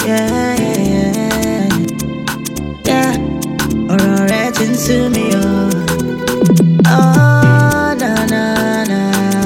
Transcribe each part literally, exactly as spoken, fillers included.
yeah, yeah, yeah. Yeah, ọ̀rọ̀ rẹ ti ń sú mi o. Oh, na na na.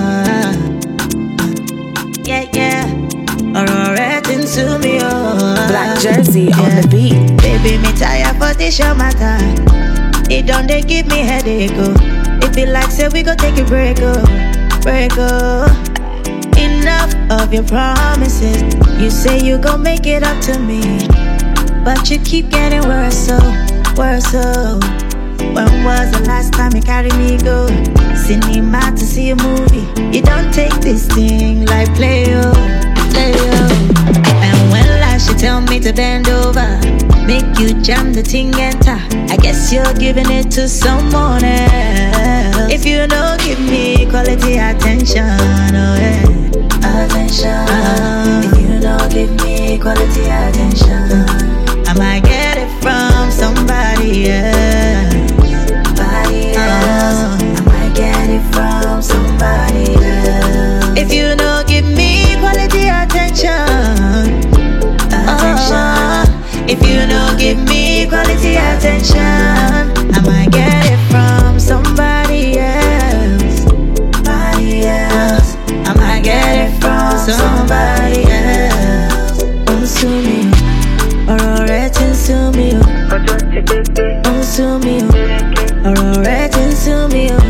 Yeah, yeah, ọ̀rọ̀ rẹ ti ń sú mi o. Black Jersey on the beat. Baby, me tired for this your matter. It don't they give me headache, oh. It be like say we go take a break, oh, break, oh. Enough of your promises. You say you gon' make it up to me, but you keep getting worse, oh, worse, oh. When was the last time you carried me go cinema to see a movie? You don't take this thing like play, oh, play, oh. And when last you tell me to bend over, make you jam the thing enter, I guess you're giving it to someone else. If you don't give me quality attention, oh yeah, attention. Uh, if you don't give me quality attention, I might get it from somebody else. Somebody else. Uh, I might get it from somebody else. If you don't give me quality attention, attention. Uh, if you don't give me quality attention, I might get it from somebody else. Somebody else. I might get it from somebody else. Consume me, ọ̀rọ̀ rẹ ti ń sú mi o. Consume me, ọ̀rọ̀ rẹ ti ń sú mi o.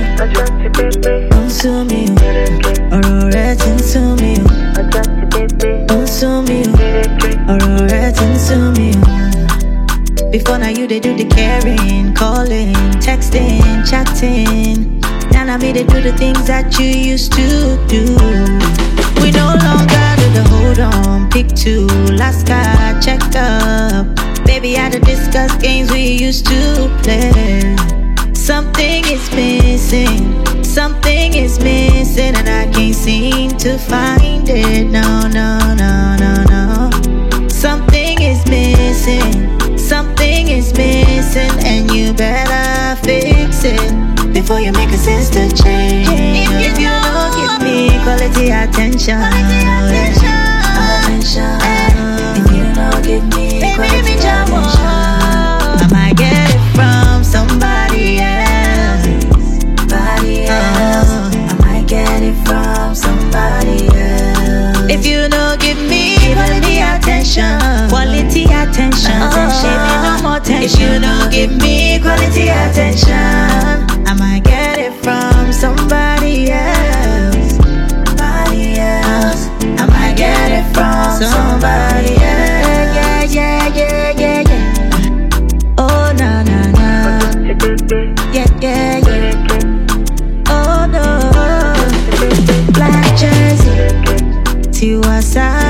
Consume me, ọ̀rọ̀ rẹ ti ń sú mi o. Consume me, ọ̀rọ̀ rẹ ti ń sú mi o. Before now you they do the caring, calling, texting, chatting. Now now me they do the things that you used to do. We no longer do the hold on, pick two, last card, check up. Baby, I had to discuss games we used to play. Something is missing, something is missing, and I can't seem to find it. No, no, no, no, no. Something is missing, something is missing, and you better fix it before you make a sense to change. If you don't give me quality attention, attention, attention. If you don't give me quality attention, I might get it from somebody else. Somebody else. I might get it from somebody else. If you don't give me quality attention, quality attention, attention, no more tension. If you don't give me quality attention, I might get it from somebody else. Somebody else. I might get it from somebody else. Yeah, yeah, yeah, yeah, yeah. Oh, na, na, na. Yeah, yeah, yeah. Oh, no. Black Jersey. Tiwa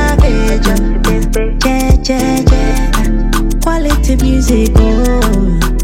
Savage. Yeah, yeah, yeah. Quality music, oh.